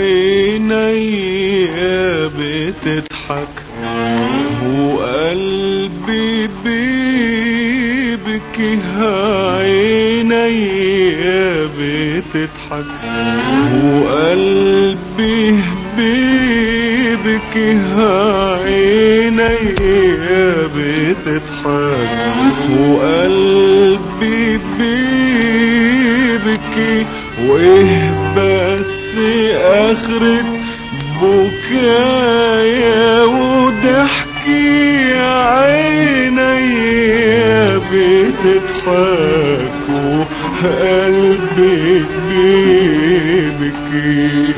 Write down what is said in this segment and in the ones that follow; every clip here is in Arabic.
عيني بتضحك وقلبي بيبكي، عيني بتضحك وقلبي بيبكي، عيني بتضحك وقلبي بيبكي، وايه بس اخرة بكايا وضحكي، عيني بتضحك وقلبي بيبكي.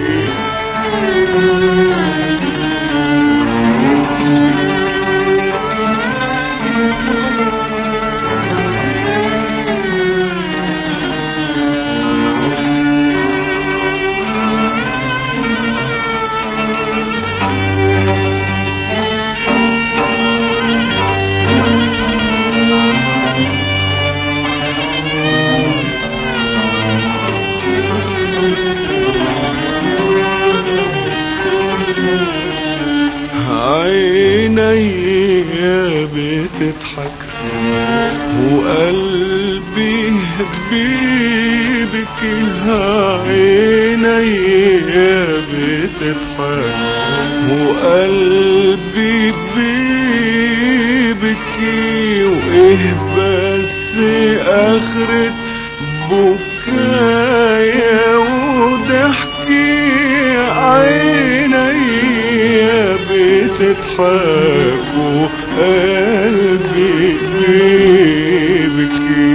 عيني بتضحك وقلبي بيبكي، عيني بتضحك وقلبي بيبكي، وايه بس اخرة بكايا وضحكي، عيني بتضحك وقلبي بيبكي.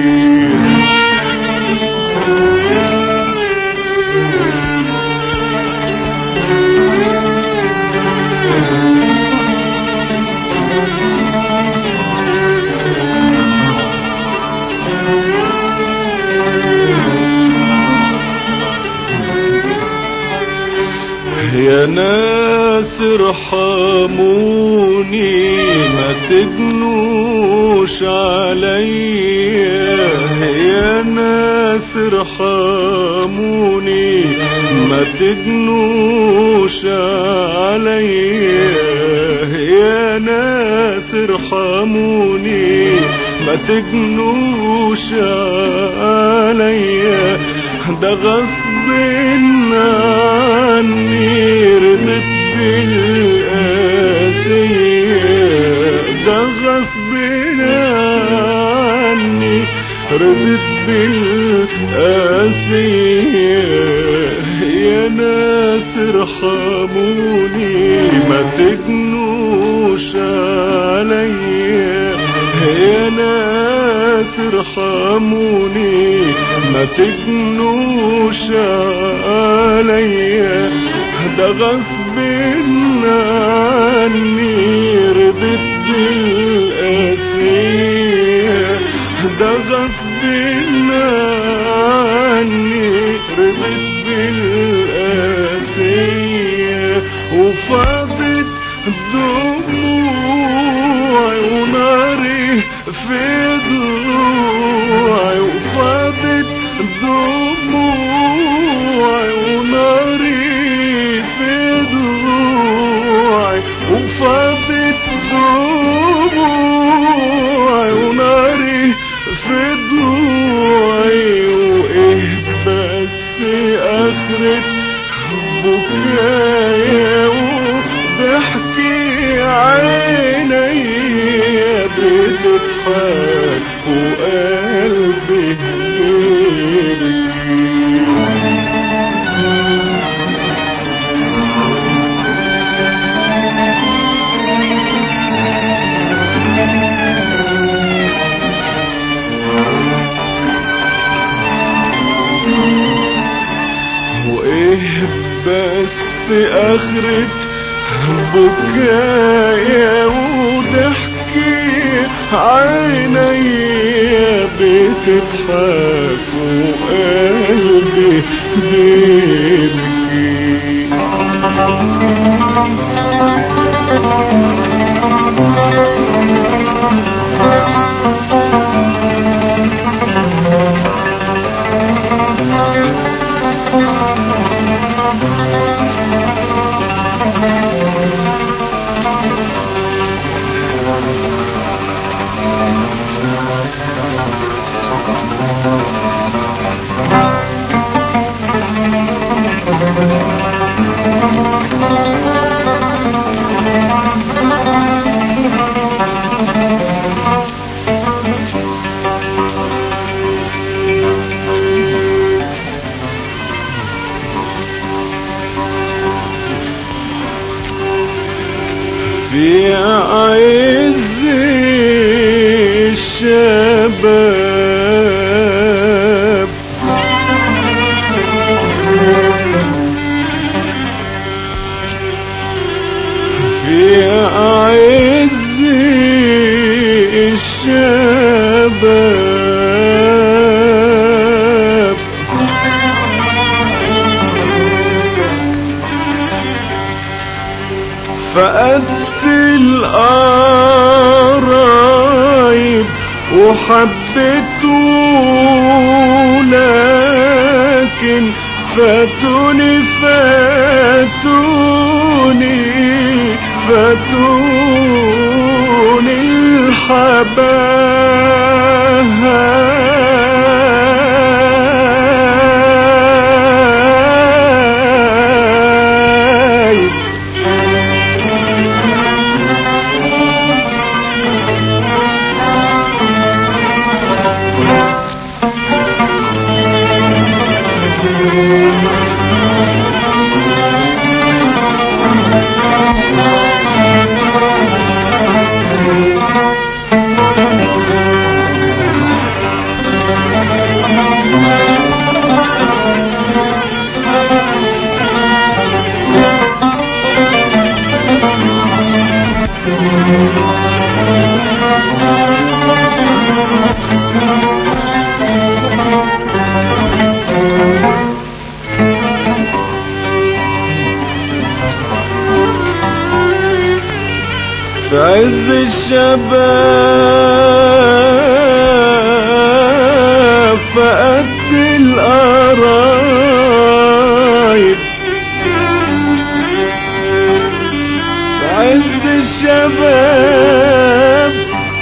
يا ناس ارحموني ما تجنوش عليا، يا ناس ارحموني ما تجنوش عليا، يا ناس ارحموني ما تجنوش عليا، ده غصب عني رضيت بالقاسية، ده غصب عني رضيت بالقاسية، يا ناس ارحموني ما تجنوش عليا، يا ناس ارحموني ما تجنوش عليا، ده غصب عني رضيت بالقاسية، ده غصب عني رضيت بالقاسية، وفاضت دموعي وناري في ضلوعي، وفاضت دموعي وناري في ضلوعي، وفاضت دموعي وناري في ضلوعي، وايه بس اخرة بكايا وضحكي، عيني بتضحك وقلبي بيبكي. وايه بس اخرة بكايا وضحكي، عيني بتضحك وقلبي بيبكي. Thank you. في عز الشباب في عز الشباب فقدت القرايب وحبيته لكن فاتوني الحبايب في عز الشباب فقدت القرايب في عز الشباب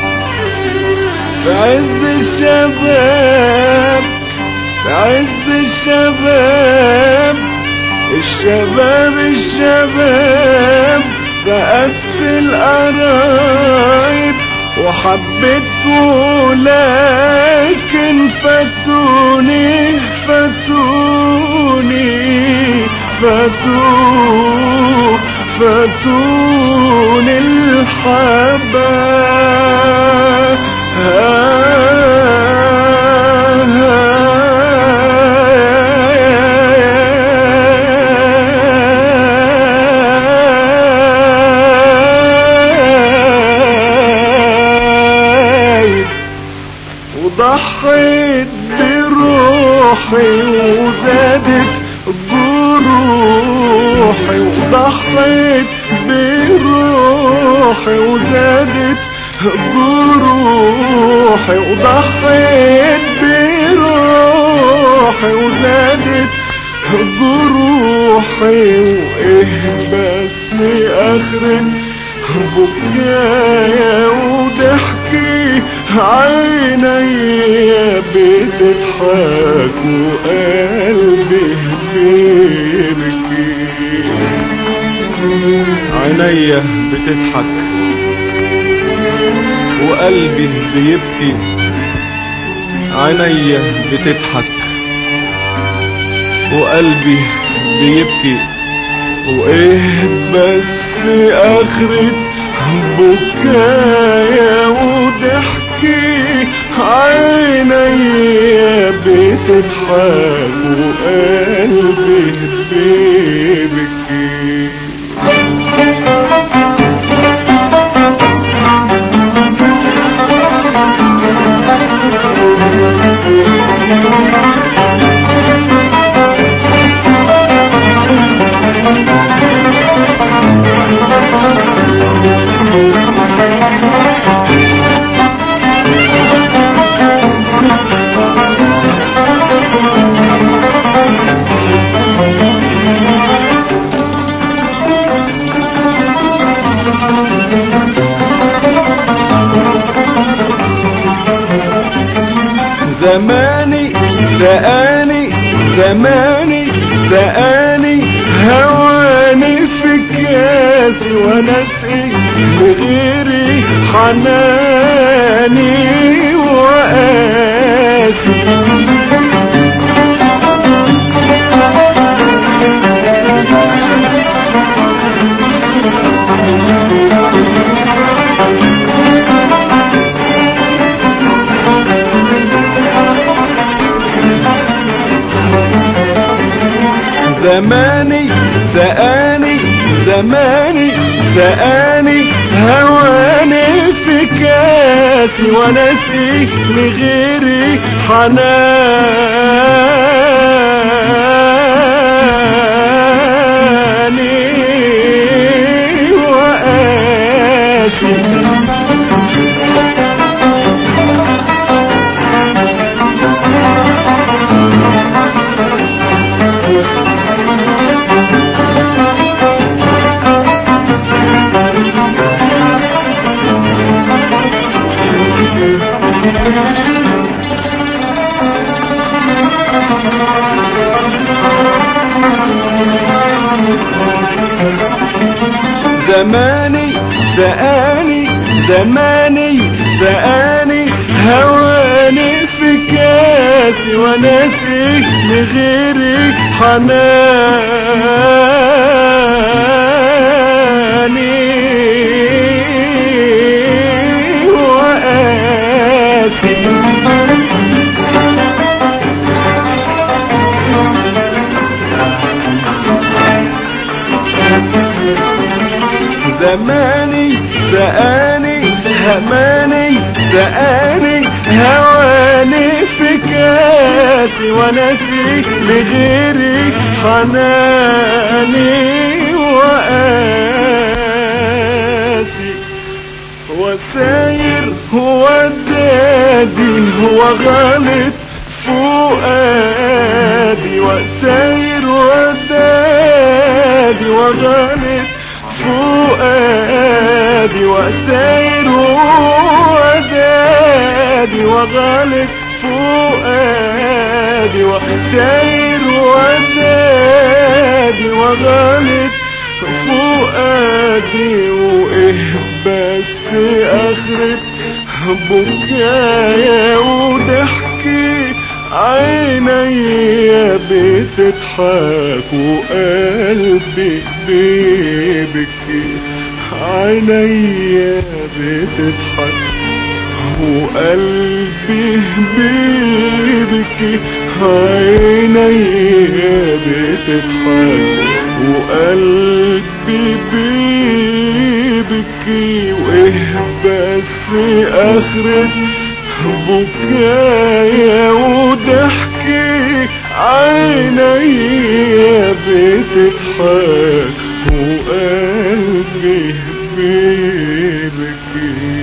في عز الشباب في عز الشباب الشباب فقدت القرايب وحبيته لكن فاتوني وضحيت بروحي وزادت جروحي وضحيت بروحي وزادت جروحي وضحيت بروحي وزادت جروحي وإيه بس آخرة بكايا وضحكي عيني بتضحك وقلبي بيبكي عيني بتضحك وقلبي بيبكي عيني بتضحك وقلبي بيبكي وإيه بس آخرة بكايا وضحكي عيني بتضحك وقلبي بيبكي زماني سقاني هواني في كاسي ونسقي بغيري حناني وقاسي زماني سقاني هواني في كاسي وناسي لغيري حناني وقاسي. زماني سقاني زماني سقاني هواني في كاسي وناسي لغيري حناني وقاسي. زماني سقاني هماني سقاني هواني في كاسي وناسي لغيري حناني وقاسي. وساير هو دادي هو غالط فؤادي وساير ودادي وغالط فؤادي وساير ودادي وغالط فؤادي وساير ودادي وغالط فؤادي. وإيه بس آخرة بكايا وضحكي عيني بتضحك وقلبي بيبكي عيني بتضحك وقلبي بيبكي عيني بتضحك وقلبي بيبكي. وإيه بس آخرة بكايا وضحكي عيني بتضحك وقلبي بيبكي.